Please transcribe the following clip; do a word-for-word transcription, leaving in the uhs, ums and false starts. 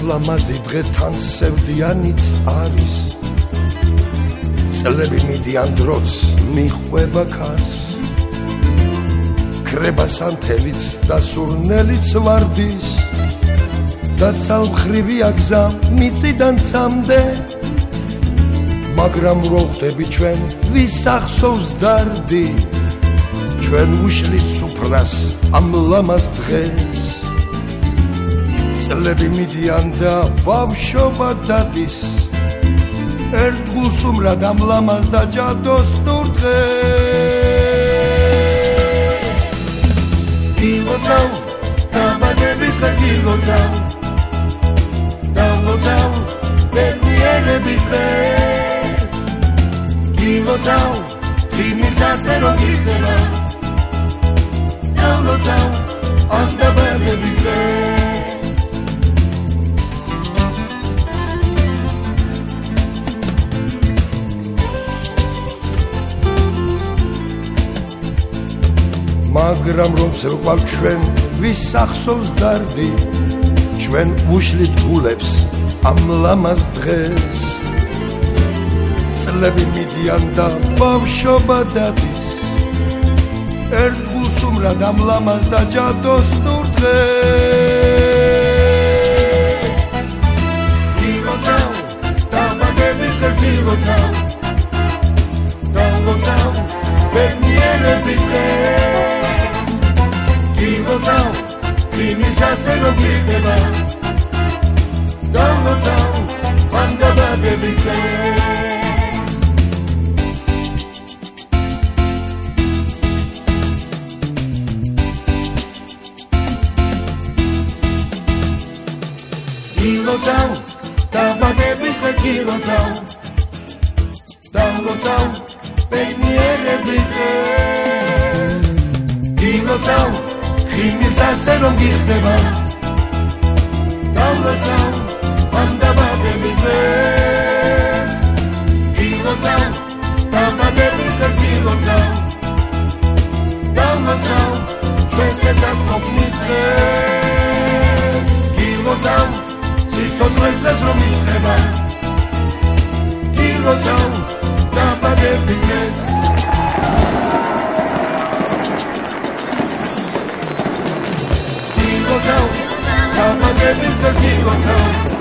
ლამაზი დღე თან სევდიანიც არის წლები მიდიან დროც მიხვება ქარს ქრება სანთელიც და სურნელიც ვარდის და ცალმხრივია გზა მიწიდან წამდე მაგრამ რო ხვდები ჩვენ ვის ახსოვს დარდი ჩვენ უშლით სუფრას ამ ლამაზ დღეს წლები მიდიან და ბავშვობა დადის ერთგულ სტუმრად ამ ლამაზ და ჯადოს ნურ დღეს გილოცავ დაბადების დღეს გილოცავ დავლოცავ ბედნიერების დღეს გილოცავ თვიმის ასე რომ გიხდება დავლოცავ ამ დაბადების დღეს მაგრამ რომ წევყავ ჩვენ ვის ახსოვს დარდი ჩვენ უშლით გულებს ამ ლამაზ დღეს წლები მიდიან და ბავშვობა დადის ერთგულ სტუმრად ამ ლამაზ და ჯადოს ნურ დღეს გილოცავ დაბადების დღეს გილოცავ დავლოცავ ბედნიერების დღეს გილოცავ თვიმის ასე რომ გიხდება დავლოცავ ამ დაბადების დღეს გილოცავ დაბადების დღეს გილოცავ დავლოცავ ბედნიერების დღეს გილოცავ თვიმის ასე რომ გიხდება დავლოცავ ამ დაბადების დღეს გილოცავ დაბადების დღეს გილოცავ დავლოცავ ჩვენს ერთად ყოფნის დღეს გილოცავ სიცოცხლეს დღეს რომ გიხდება გილოცავ დაბადების დღეს გილოცავ დაბადების დღეს გილოცავ